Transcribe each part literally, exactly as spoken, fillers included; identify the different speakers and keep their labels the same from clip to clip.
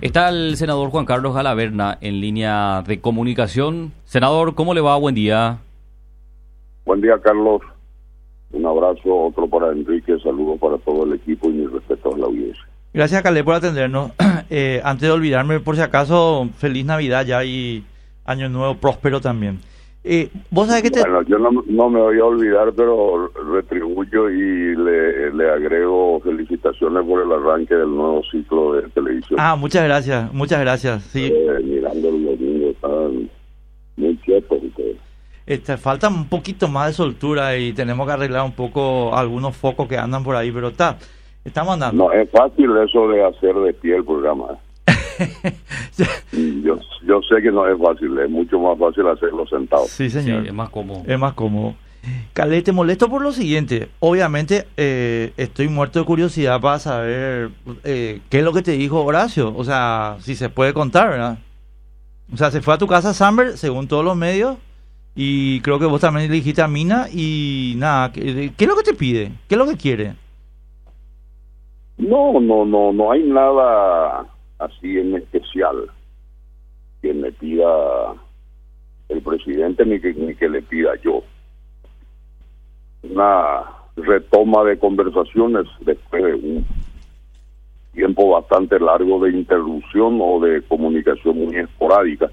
Speaker 1: Está el senador Juan Carlos Galaverna en línea de comunicación. Senador, ¿cómo le va? Buen día.
Speaker 2: Buen día, Carlos. Un abrazo, otro para Enrique, saludos para todo el equipo y mi respeto a la audiencia.
Speaker 3: Gracias, Calé, por atendernos. Eh, antes de olvidarme, por si acaso, feliz Navidad ya y Año Nuevo próspero también. Eh, ¿Vos sabés que te...
Speaker 2: Bueno, yo no, no me voy a olvidar, pero retribuyo y le, le agrego felicitaciones por el arranque del nuevo ciclo de televisión.
Speaker 3: Ah, muchas gracias, muchas gracias. Sí.
Speaker 2: Eh, mirando los niños, están muy quietos ustedes.
Speaker 3: Este, falta un poquito más de soltura y tenemos que arreglar un poco algunos focos que andan por ahí, pero está, estamos andando.
Speaker 2: No, es fácil eso de hacer de pie el programa. yo, yo sé que no es fácil, es mucho más fácil hacerlo sentado.
Speaker 3: Sí, señor.
Speaker 1: Sí, es más cómodo.
Speaker 3: Es más cómodo. Calé, te molesto por lo siguiente. Obviamente, eh, estoy muerto de curiosidad para saber eh, qué es lo que te dijo Horacio. O sea, si se puede contar, ¿verdad? O sea, se fue a tu casa Samber, según todos los medios, y creo que vos también le dijiste a Mina, y nada, ¿qué, qué es lo que te pide? ¿Qué es lo que quiere?
Speaker 2: No, no, no, no hay nada así en especial que me pida el presidente ni que, ni que le pida yo. Una retoma de conversaciones después de un tiempo bastante largo de interrupción o de comunicación muy esporádica.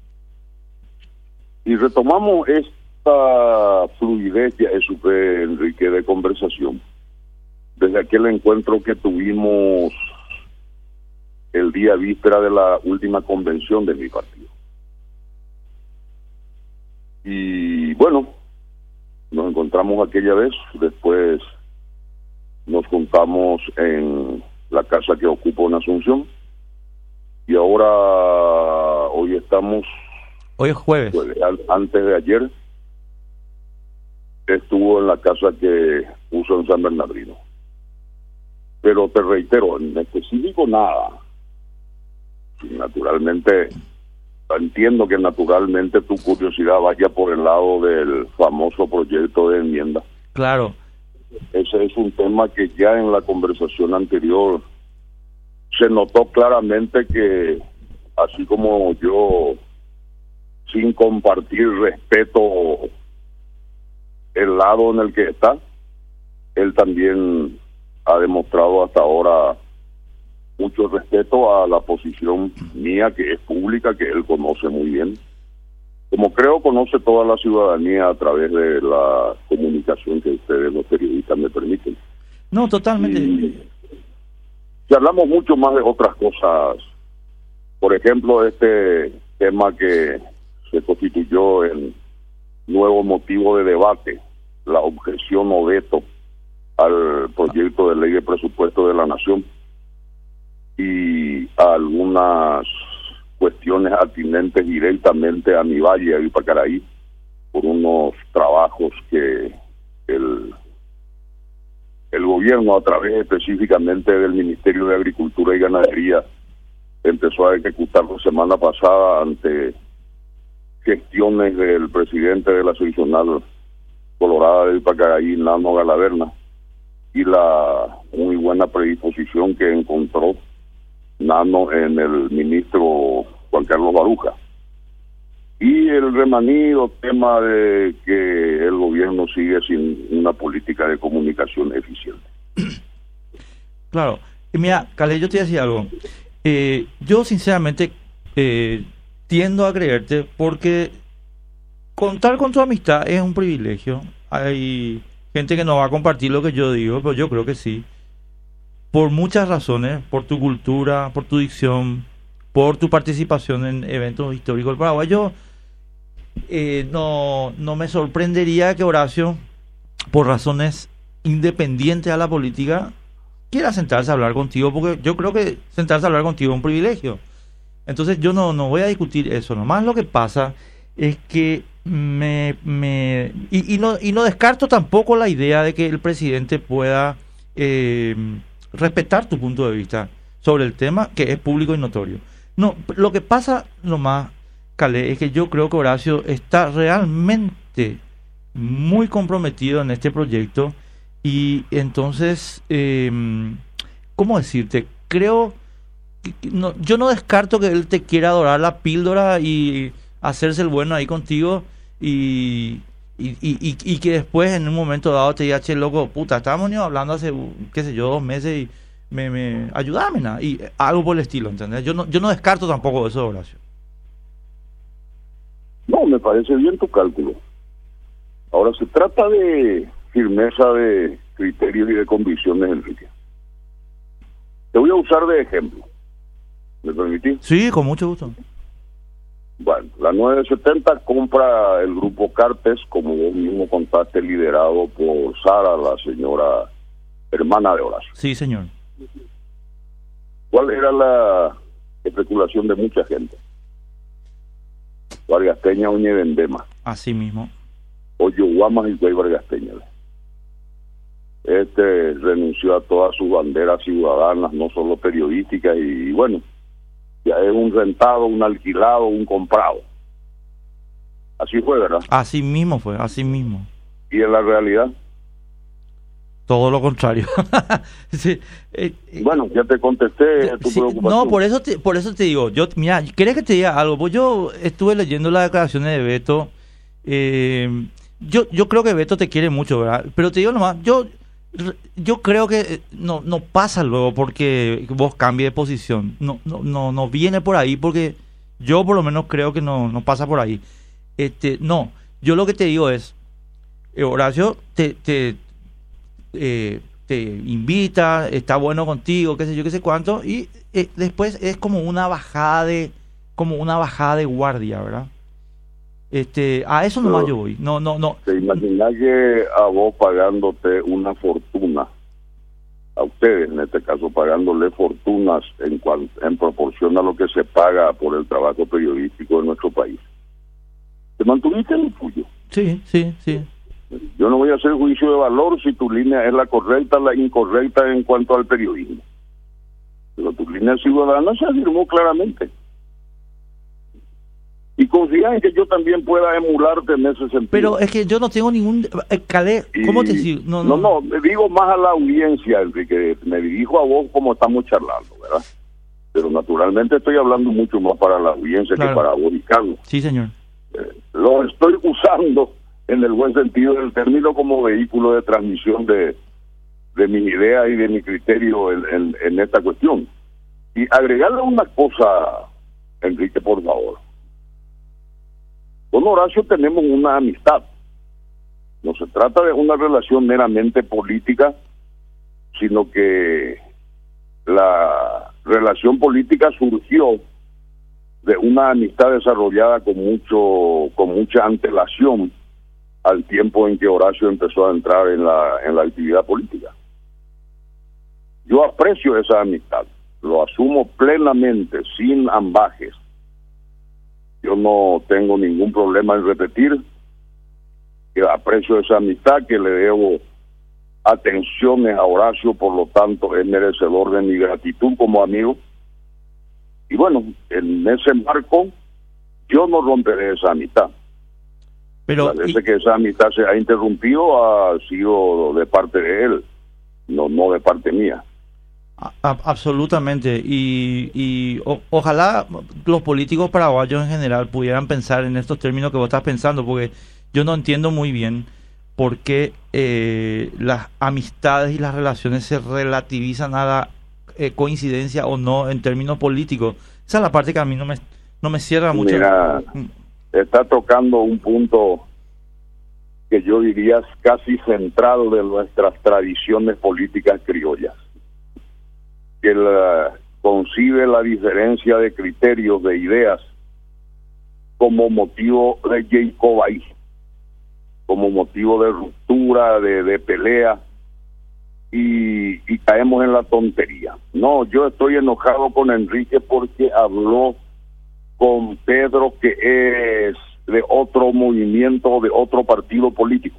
Speaker 2: Y retomamos esta fluidez, ya eso fue, Enrique, de conversación, desde aquel encuentro que tuvimos el día víspera de la última convención de mi partido. Y bueno, nos encontramos aquella vez, después nos juntamos en la casa que ocupa en Asunción, y ahora, hoy estamos...
Speaker 3: Hoy es jueves.
Speaker 2: Pues, antes de ayer, estuvo en la casa que puso en San Bernardino. Pero te reitero, en específico nada. Naturalmente, entiendo que naturalmente tu curiosidad vaya por el lado del famoso proyecto de enmienda.
Speaker 3: Claro.
Speaker 2: Ese es un tema que ya en la conversación anterior se notó claramente que, así como yo, sin compartir respeto el lado en el que está, él también ha demostrado hasta ahora mucho respeto a la posición mía, que es pública, que él conoce muy bien, como creo conoce toda la ciudadanía a través de la comunicación que ustedes los periodistas me permiten.
Speaker 3: No, totalmente.
Speaker 2: Y, y hablamos mucho más de otras cosas, por ejemplo, este tema que se constituyó en nuevo motivo de debate, la objeción o veto al proyecto de ley de presupuesto de la Nación, y algunas cuestiones atinentes directamente a mi valle, a Ipacaraí, por unos trabajos que el, el gobierno, a través específicamente del Ministerio de Agricultura y Ganadería, empezó a ejecutar la semana pasada ante gestiones del presidente de la seccional colorada de Ipacaraí, Nano Galaverna, y la muy buena predisposición que encontró Nano en el ministro Juan Carlos Baruja, y el remanido tema de que el gobierno sigue sin una política de comunicación eficiente.
Speaker 3: Claro. Y mira, Calé, yo te voy a decir algo. Eh, yo sinceramente eh, tiendo a creerte, porque contar con tu amistad es un privilegio. Hay gente que no va a compartir lo que yo digo, pero yo creo que sí. Por muchas razones, por tu cultura, por tu dicción, por tu participación en eventos históricos del Paraguay. Yo eh, no, no me sorprendería que Horacio, por razones independientes a la política, quiera sentarse a hablar contigo, porque yo creo que sentarse a hablar contigo es un privilegio. Entonces yo no, no voy a discutir eso. Nomás lo que pasa es que me... me y, y, no, y no descarto tampoco la idea de que el presidente pueda... Eh, respetar tu punto de vista sobre el tema, que es público y notorio. No, lo que pasa nomás, Calé, es que yo creo que Horacio está realmente muy comprometido en este proyecto, y entonces, eh, ¿cómo decirte? Creo no, yo no descarto que él te quiera adorar la píldora y hacerse el bueno ahí contigo y, y, y, y, y que después en un momento dado te diga, che, loco, puta, estábamos ni hablando hace, qué sé yo, dos meses y me, me ayúdame, nada, y algo por el estilo, ¿entendés? Yo no, yo no descarto tampoco eso, Horacio.
Speaker 2: No, me parece bien tu cálculo. Ahora, se trata de firmeza de criterios y de convicciones, Enrique. Te voy a usar de ejemplo. ¿Me permitís?
Speaker 3: Sí, con mucho gusto.
Speaker 2: Bueno, la nueve setenta compra el grupo Cartes, como vos mismo contaste, liderado por Sara, la señora hermana de Horacio.
Speaker 3: Sí, señor.
Speaker 2: ¿Cuál era la especulación de mucha gente? Vargasteña, Uña y Vendema.
Speaker 3: Así mismo.
Speaker 2: Oyo Guamas y Güey Vargasteña. Este renunció a todas sus banderas ciudadanas, no solo periodísticas, y bueno, ya es un rentado, un alquilado, un comprado. Así fue, ¿verdad?
Speaker 3: Así mismo fue, así mismo.
Speaker 2: ¿Y en la realidad?
Speaker 3: Todo lo contrario. Sí, eh,
Speaker 2: bueno, ya te contesté tu
Speaker 3: sí,
Speaker 2: preocupación.
Speaker 3: No, por eso te, por eso te digo, yo, mira, ¿querés que te diga algo? Pues yo estuve leyendo las declaraciones de Beto. Eh, yo, yo creo que Beto te quiere mucho, ¿verdad? Pero te digo nomás, yo, yo creo que no, no pasa luego porque vos cambies de posición. No, no, no, no viene por ahí porque yo por lo menos creo que no, no pasa por ahí. Este, no, yo lo que te digo es, eh, Horacio, te, te Eh, te invita, está bueno contigo, qué sé yo, qué sé cuánto, y eh, después es como una bajada de como una bajada de guardia, ¿verdad? Este, a eso nomás yo voy. No, no, no.
Speaker 2: ¿Te imaginas que a vos pagándote una fortuna, a ustedes en este caso pagándole fortunas en cuan, en proporción a lo que se paga por el trabajo periodístico de nuestro país, te mantuviste en el tuyo?
Speaker 3: Sí, sí, sí.
Speaker 2: Yo no voy a hacer juicio de valor si tu línea es la correcta o la incorrecta en cuanto al periodismo. Pero tu línea ciudadana se afirmó claramente. Y confía en que yo también pueda emularte en ese sentido.
Speaker 3: Pero es que yo no tengo ningún... Eh, Calé, ¿cómo y... te digo?
Speaker 2: No no. no, no, me digo más a la audiencia, Enrique. Me dirijo a vos como estamos charlando, ¿verdad? Pero naturalmente estoy hablando mucho más para la audiencia, claro, que para vos y Carlos.
Speaker 3: Sí, señor.
Speaker 2: Eh, lo estoy usando en el buen sentido del término como vehículo de transmisión de, de mis ideas y de mi criterio en, en, en esta cuestión. Y agregarle una cosa, Enrique, por favor. Con Horacio tenemos una amistad. No se trata de una relación meramente política, sino que la relación política surgió de una amistad desarrollada con mucho, con mucha antelación al tiempo en que Horacio empezó a entrar en la en la actividad política. Yo aprecio esa amistad, lo asumo plenamente, sin ambajes. Yo no tengo ningún problema en repetir que aprecio esa amistad, que le debo atenciones a Horacio, por lo tanto es merecedor de mi gratitud como amigo. Y bueno, en ese marco yo no romperé esa amistad. Pero las veces y... que esa amistad se ha interrumpido ha sido de parte de él, no no de parte mía.
Speaker 3: A, absolutamente. Y, y o, ojalá los políticos paraguayos en general pudieran pensar en estos términos que vos estás pensando, porque yo no entiendo muy bien por qué eh, las amistades y las relaciones se relativizan a la eh, coincidencia o no en términos políticos. Esa es la parte que a mí no me, no me cierra mucho.
Speaker 2: Mira, está tocando un punto que yo diría casi central de nuestras tradiciones políticas criollas, que la, concibe la diferencia de criterios, de ideas, como motivo de jacobaísmo, como motivo de ruptura, de, de pelea, y, y caemos en la tontería. No, yo estoy enojado con Enrique porque habló con Pedro, que es de otro movimiento, de otro partido político.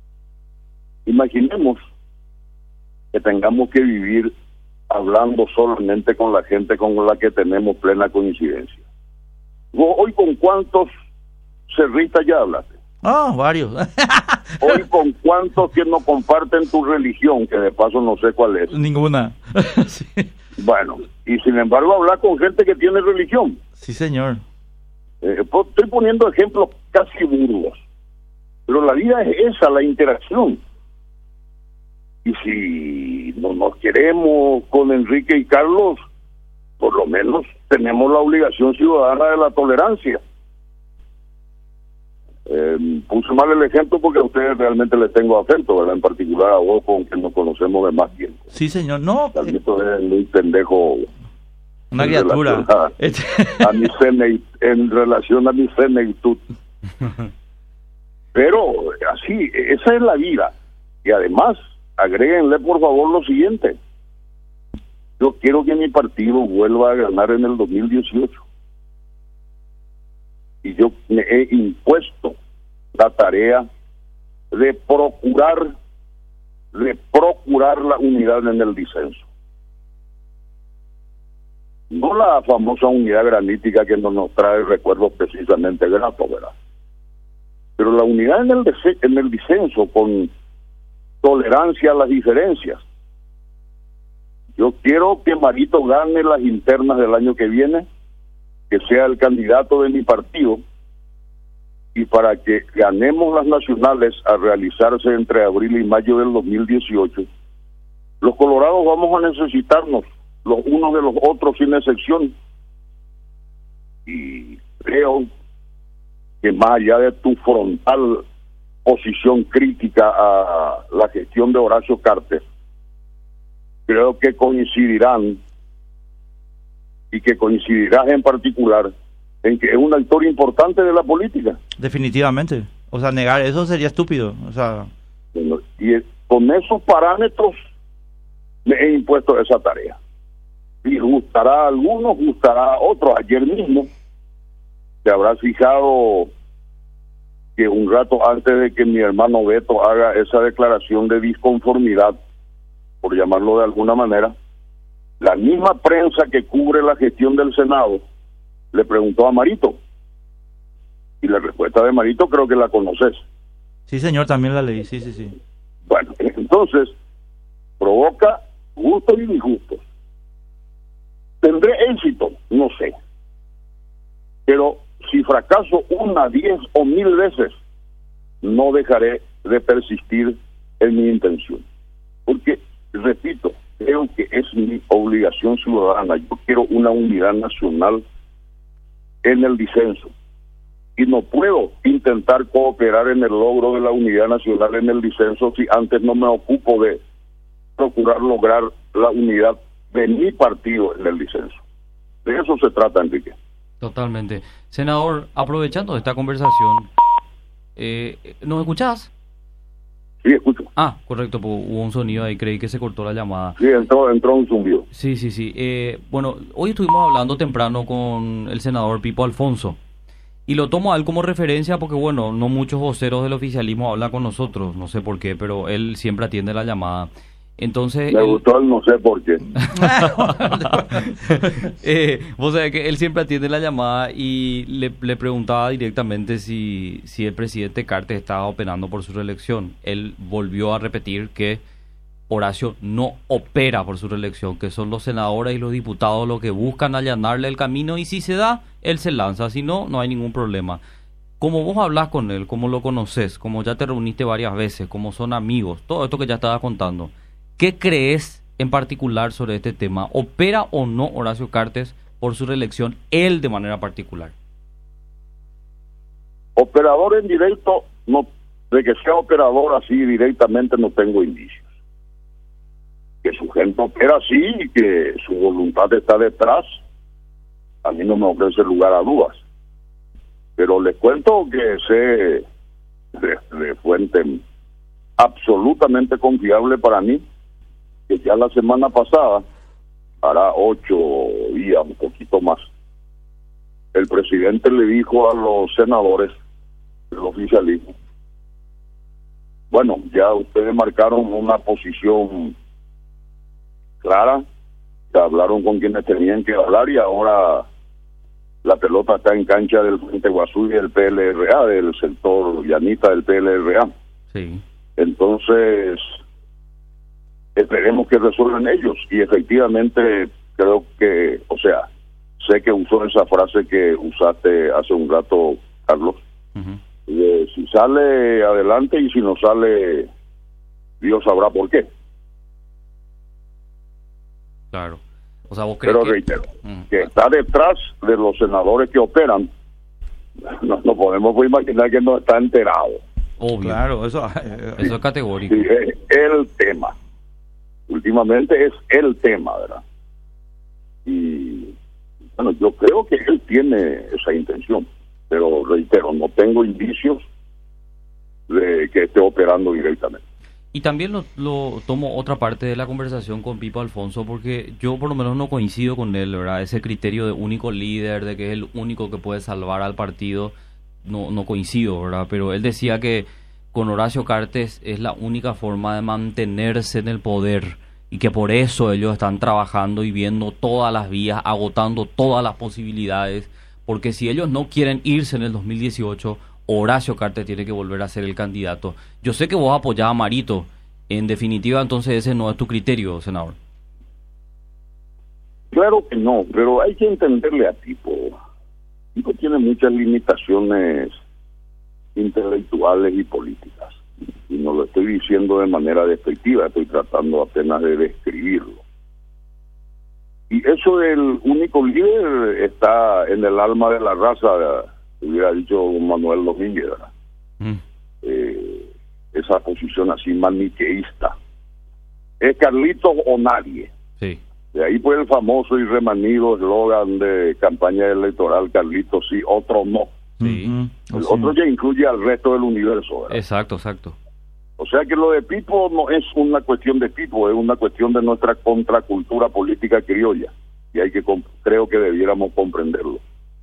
Speaker 2: Imaginemos que tengamos que vivir hablando solamente con la gente con la que tenemos plena coincidencia. ¿Vos hoy con cuántos cerristas ya hablaste?
Speaker 3: Ah, varios.
Speaker 2: Hoy, ¿con cuántos que no comparten tu religión? Que de paso no sé cuál es.
Speaker 3: Ninguna. Sí.
Speaker 2: Bueno, y sin embargo hablar con gente que tiene religión.
Speaker 3: Sí, señor.
Speaker 2: Eh, pues, estoy poniendo ejemplos casi burdos. Pero la vida es esa, la interacción. Y si no nos queremos con Enrique y Carlos, por lo menos tenemos la obligación ciudadana de la tolerancia. Eh, puse mal el ejemplo porque a ustedes realmente les tengo afecto, ¿verdad? En particular a vos, con quien nos conocemos de más tiempo.
Speaker 3: Sí, señor. No.
Speaker 2: Tal vez es muy pendejo.
Speaker 3: Una criatura.
Speaker 2: A, a mi cene, en relación a mi senectud. Pero así, esa es la vida. Y además, agréguenle por favor lo siguiente. Yo quiero que mi partido vuelva a ganar en el dos mil dieciocho. Y yo me he impuesto la tarea de procurar, de procurar la unidad en el disenso. No la famosa unidad granítica que no nos trae recuerdos precisamente gratos, ¿verdad? Pero la unidad en el, en el disenso con tolerancia a las diferencias. Yo quiero que Marito gane las internas del año que viene, que sea el candidato de mi partido, y para que ganemos las nacionales a realizarse entre abril y mayo del dos mil dieciocho, los colorados vamos a necesitarnos los unos de los otros sin excepción. Y creo que más allá de tu frontal posición crítica a la gestión de Horacio Cartes, creo que coincidirán y que coincidirás en particular en que es un actor importante de la política.
Speaker 3: Definitivamente. O sea, negar eso sería estúpido. O sea,
Speaker 2: bueno, y con esos parámetros me he impuesto esa tarea. Y gustará a algunos, gustará a otros. Ayer mismo te habrás fijado que un rato antes de que mi hermano Beto haga esa declaración de disconformidad, por llamarlo de alguna manera, la misma prensa que cubre la gestión del Senado le preguntó a Marito, y la respuesta de Marito creo que la conoces.
Speaker 3: Sí, señor, también la leí, sí, sí, sí.
Speaker 2: Bueno, entonces provoca gustos y disgustos. ¿Tendré éxito? No sé. Pero si fracaso una, diez o mil veces, no dejaré de persistir en mi intención. Porque, repito, creo que es mi obligación ciudadana. Yo quiero una unidad nacional en el disenso. Y no puedo intentar cooperar en el logro de la unidad nacional en el disenso si antes no me ocupo de procurar lograr la unidad de mi partido en el disenso. De eso se trata, Enrique.
Speaker 1: Totalmente. Senador, aprovechando esta conversación, eh, ¿nos escuchás?
Speaker 2: Sí, escucho.
Speaker 1: Ah, correcto, pues hubo un sonido ahí, creí que se cortó la llamada.
Speaker 2: Sí, entró, entró un zumbido.
Speaker 1: Sí, sí, sí. Eh, bueno, hoy estuvimos hablando temprano con el senador Pipo Alfonso, y lo tomo a él como referencia porque, bueno, no muchos voceros del oficialismo hablan con nosotros, no sé por qué, pero él siempre atiende la llamada. Entonces,
Speaker 2: me
Speaker 1: él...
Speaker 2: gustó el no sé por qué.
Speaker 1: eh, vos sabés que él siempre atiende la llamada y le, le preguntaba directamente si, si el presidente Cartes estaba operando por su reelección. Él volvió a repetir que Horacio no opera por su reelección, que son los senadores y los diputados los que buscan allanarle el camino, y si se da, él se lanza, si no, no hay ningún problema. Como vos hablás con él, como lo conoces, como ya te reuniste varias veces, como son amigos, todo esto que ya estaba contando, ¿qué crees en particular sobre este tema? ¿Opera o no Horacio Cartes por su reelección, él de manera particular?
Speaker 2: Operador en directo, no, de que sea operador así directamente no tengo indicios. Que su gente opera así y que su voluntad está detrás, a mí no me ofrece lugar a dudas. Pero les cuento que sé de, de fuente absolutamente confiable para mí, que ya la semana pasada, hará ocho días, un poquito más, el presidente le dijo a los senadores del oficialismo, bueno, ya ustedes marcaron una posición clara, que hablaron con quienes tenían que hablar y ahora La pelota está en cancha del Frente Guazú y del P L R A, del sector llanita del P L R A.
Speaker 1: Sí.
Speaker 2: Entonces, esperemos que resuelvan ellos. Y efectivamente, creo que, o sea, sé que usó esa frase que usaste hace un rato, Carlos.
Speaker 1: Uh-huh.
Speaker 2: De, si sale adelante y si no sale, Dios sabrá por qué.
Speaker 1: Claro. O sea, vos crees
Speaker 2: Pero
Speaker 1: que...
Speaker 2: reitero,
Speaker 1: Uh-huh.
Speaker 2: que está detrás de los senadores que operan, no, no podemos imaginar que no está enterado.
Speaker 1: Obvio.
Speaker 3: Claro, eso...
Speaker 1: Eso es categórico.
Speaker 2: Sí, es el tema. Últimamente es el tema, ¿verdad? Y bueno, yo creo que él tiene esa intención, pero reitero, no tengo indicios de que esté operando directamente.
Speaker 1: Y también lo, lo tomo otra parte de la conversación con Pipo Alfonso, porque yo por lo menos no coincido con él, ¿verdad? Ese criterio de único líder, de que es el único que puede salvar al partido, no, no coincido, ¿verdad? Pero él decía que con Horacio Cartes es la única forma de mantenerse en el poder y que por eso ellos están trabajando y viendo todas las vías, agotando todas las posibilidades, porque si ellos no quieren irse en el dos mil dieciocho, Horacio Cartes tiene que volver a ser el candidato. Yo sé que vos apoyás a Marito, en definitiva entonces ese no es tu criterio, senador.
Speaker 2: Claro que no, pero hay que entenderle a Pipo. Pipo tiene muchas limitaciones intelectuales y políticas. Y no lo estoy diciendo de manera despectiva, estoy tratando apenas de describirlo. Y eso del único líder está en el alma de la raza, hubiera dicho Manuel Domínguez, ¿verdad? Mm. Eh, esa posición así maniqueísta. ¿Es Carlitos o nadie?
Speaker 1: Sí.
Speaker 2: De ahí fue el famoso y remanido eslogan de campaña electoral, Carlitos sí, otro no.
Speaker 1: Sí.
Speaker 2: Mm-hmm. El sí. Otro ya incluye al resto del universo, ¿verdad?
Speaker 1: Exacto, exacto.
Speaker 2: O sea que lo de Pipo no es una cuestión de Pipo, es una cuestión de nuestra contracultura política criolla. Y hay que creo que debiéramos comprenderlo.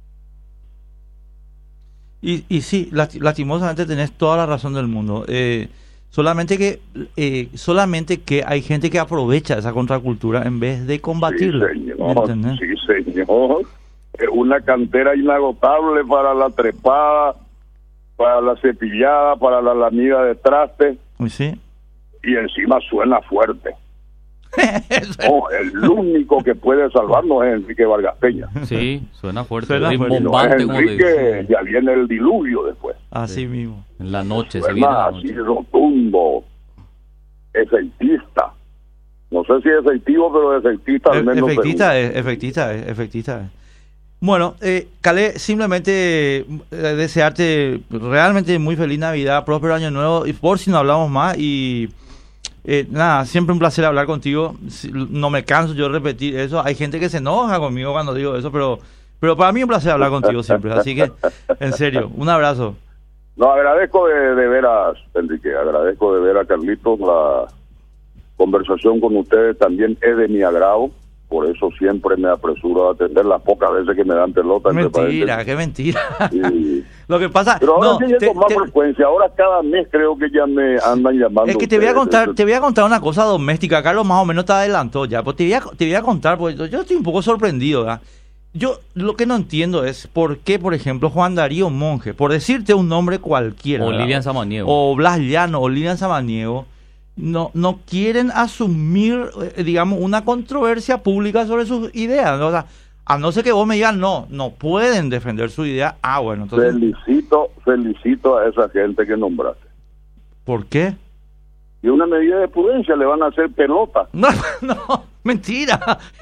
Speaker 3: Y, y sí, lastimosamente tenés toda la razón del mundo. Eh, solamente que eh, solamente que hay gente que aprovecha esa contracultura en vez de combatirla.
Speaker 2: Sí, señor. Sí, señor. Es una cantera inagotable para la trepada, para la cepillada, para la lamida de traste.
Speaker 3: Sí.
Speaker 2: Y encima suena fuerte. No, el único que puede salvarnos es Enrique Vargas Peña.
Speaker 1: Sí, suena fuerte.
Speaker 3: Suena fuerte.
Speaker 2: Bombante, no, Enrique, ya viene el diluvio después.
Speaker 3: Así sí. mismo.
Speaker 1: En la noche.
Speaker 2: Suena se viene la noche. Así rotundo, efectista. No sé si efectivo, pero efectista al menos.
Speaker 3: Efectista es, efectista es, efectista es. Bueno, eh, Calé, simplemente eh, desearte realmente muy feliz Navidad, próspero año nuevo, y por si no hablamos más, y eh, nada, siempre un placer hablar contigo, no me canso yo de repetir eso, hay gente que se enoja conmigo cuando digo eso, pero pero para mí es un placer hablar contigo siempre, así que, en serio, un abrazo.
Speaker 2: No, agradezco de, de veras, Enrique, agradezco de ver a Carlitos, la conversación con ustedes también es de mi agrado. Por eso siempre me apresuro a atender las pocas veces que me dan pelota.
Speaker 3: Mentira, qué mentira. Sí. Lo que pasa...
Speaker 2: Pero ahora
Speaker 3: no,
Speaker 2: sí te, más te, frecuencia. Ahora cada mes creo que ya me andan llamando.
Speaker 3: Es que te voy a contar te voy a contar una cosa doméstica. Carlos más o menos te adelantó ya. Pues te voy a, te voy a contar, porque yo estoy un poco sorprendido, ¿verdad? Yo lo que no entiendo es por qué, por ejemplo, Juan Darío Monge, por decirte un nombre cualquiera...
Speaker 1: O Lilian Samaniego.
Speaker 3: O Blas Llano, o Lilian Samaniego... no no quieren asumir, eh, digamos, una controversia pública sobre sus ideas, ¿no? O sea, a no ser que vos me digas, no, no pueden defender su idea, ah, bueno, entonces...
Speaker 2: Felicito, felicito a esa gente que nombraste.
Speaker 3: ¿Por qué?
Speaker 2: Y una medida de prudencia, le van a hacer pelota.
Speaker 3: No, no, mentira.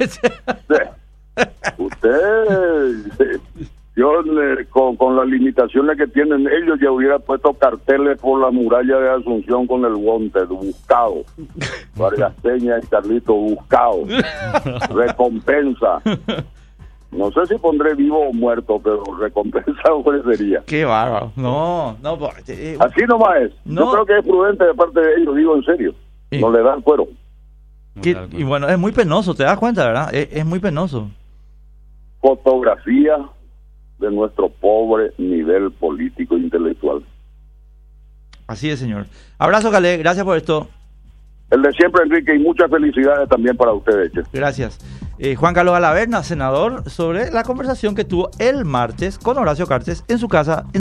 Speaker 2: Usted... Yo, eh, con, con las limitaciones que tienen ellos, ya hubiera puesto carteles por la muralla de Asunción con el Wanted, buscado. Vargas Peña y Carlito, buscado. Recompensa. No sé si pondré vivo o muerto, pero recompensa ofrecería.
Speaker 3: Qué bárbaro. No, no. Eh,
Speaker 2: Así nomás es. No. Yo creo que es prudente de parte de ellos, digo en serio. Sí. No le dan cuero.
Speaker 3: ¿Qué? Y bueno, es muy penoso, te das cuenta, ¿verdad? Es, es muy penoso.
Speaker 2: Fotografía de nuestro pobre nivel político e intelectual.
Speaker 3: Así es, señor. Abrazo, Calé, gracias por esto.
Speaker 2: El de siempre, Enrique, y muchas felicidades también para ustedes.
Speaker 3: Gracias. eh, Juan Carlos Alaverna, senador, sobre la conversación que tuvo el martes con Horacio Cartes en su casa en